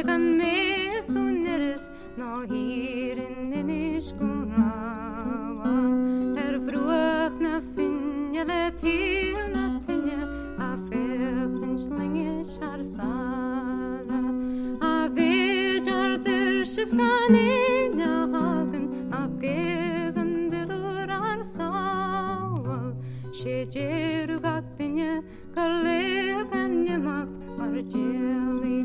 kan me sunneres no hirin in ishkunrawa her fruachna finjale tina tinja a feflinslingish arsala a vijar dershskaninja hagen a gegen dilur arsawal shejeru gaktinja kallegan yamak arjeli